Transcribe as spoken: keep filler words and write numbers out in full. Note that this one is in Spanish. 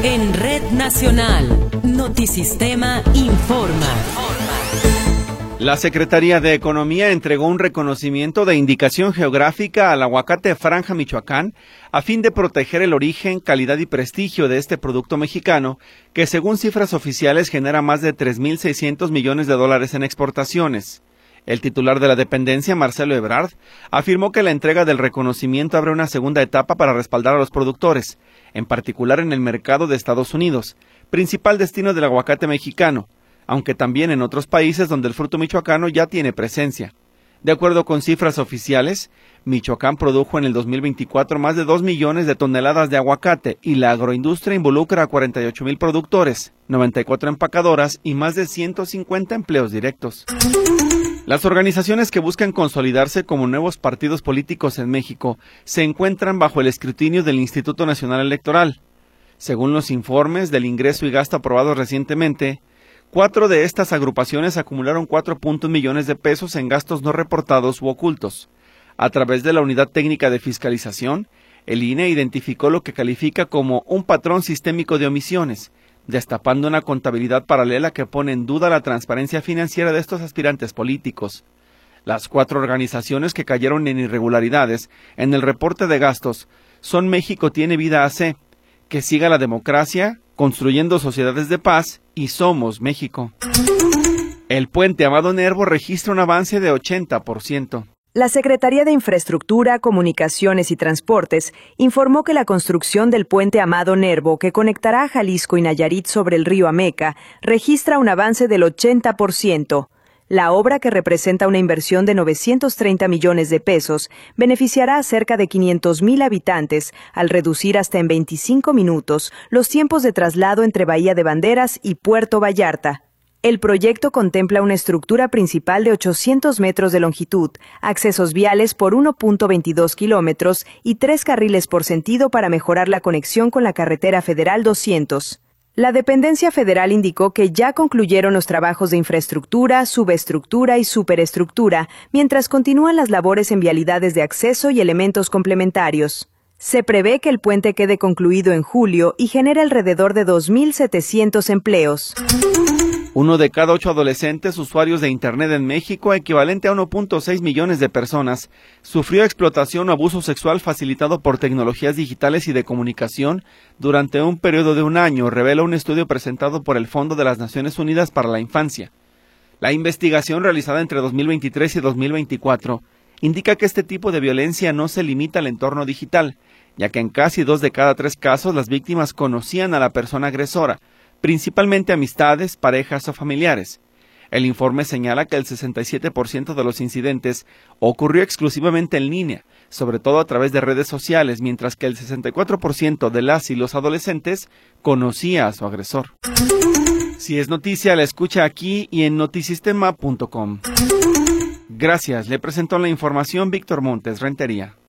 En Red Nacional, Notisistema informa. La Secretaría de Economía entregó un reconocimiento de indicación geográfica al aguacate Franja Michoacán a fin de proteger el origen, calidad y prestigio de este producto mexicano que, según cifras oficiales, genera más de tres mil seiscientos millones de dólares en exportaciones. El titular de la dependencia, Marcelo Ebrard, afirmó que la entrega del reconocimiento abre una segunda etapa para respaldar a los productores, en particular en el mercado de Estados Unidos, principal destino del aguacate mexicano, aunque también en otros países donde el fruto michoacano ya tiene presencia. De acuerdo con cifras oficiales, Michoacán produjo en el dos mil veinticuatro más de dos millones de toneladas de aguacate y la agroindustria involucra a cuarenta y ocho mil productores, noventa y cuatro empacadoras y más de ciento cincuenta empleos directos. Las organizaciones que buscan consolidarse como nuevos partidos políticos en México se encuentran bajo el escrutinio del Instituto Nacional Electoral. Según los informes del ingreso y gasto aprobados recientemente, cuatro de estas agrupaciones acumularon cuatro punto uno millones de pesos en gastos no reportados u ocultos. A través de la Unidad Técnica de Fiscalización, el I N E identificó lo que califica como un patrón sistémico de omisiones, destapando una contabilidad paralela que pone en duda la transparencia financiera de estos aspirantes políticos. Las cuatro organizaciones que cayeron en irregularidades en el reporte de gastos son México Tiene Vida A C, Que Siga la Democracia, Construyendo Sociedades de Paz y Somos México. El puente Amado Nervo registra un avance de ochenta por ciento. La Secretaría de Infraestructura, Comunicaciones y Transportes informó que la construcción del puente Amado Nervo, que conectará a Jalisco y Nayarit sobre el río Ameca, registra un avance del ochenta por ciento. La obra, que representa una inversión de novecientos treinta millones de pesos, beneficiará a cerca de quinientos mil habitantes al reducir hasta en veinticinco minutos los tiempos de traslado entre Bahía de Banderas y Puerto Vallarta. El proyecto contempla una estructura principal de ochocientos metros de longitud, accesos viales por uno punto veintidós kilómetros y tres carriles por sentido para mejorar la conexión con la carretera federal doscientos. La dependencia federal indicó que ya concluyeron los trabajos de infraestructura, subestructura y superestructura, mientras continúan las labores en vialidades de acceso y elementos complementarios. Se prevé que el puente quede concluido en julio y genere alrededor de dos mil setecientos empleos. Uno de cada ocho adolescentes usuarios de Internet en México, equivalente a uno punto seis millones de personas, sufrió explotación o abuso sexual facilitado por tecnologías digitales y de comunicación durante un periodo de un año, revela un estudio presentado por el Fondo de las Naciones Unidas para la Infancia. La investigación realizada entre dos mil veintitrés y dos mil veinticuatro indica que este tipo de violencia no se limita al entorno digital, ya que en casi dos de cada tres casos las víctimas conocían a la persona agresora, principalmente amistades, parejas o familiares. El informe señala que el sesenta y siete por ciento de los incidentes ocurrió exclusivamente en línea, sobre todo a través de redes sociales, mientras que el sesenta y cuatro por ciento de las y los adolescentes conocía a su agresor. Si es noticia, la escucha aquí y en notisistema punto com. Gracias, le presentó la información Víctor Montes Rentería.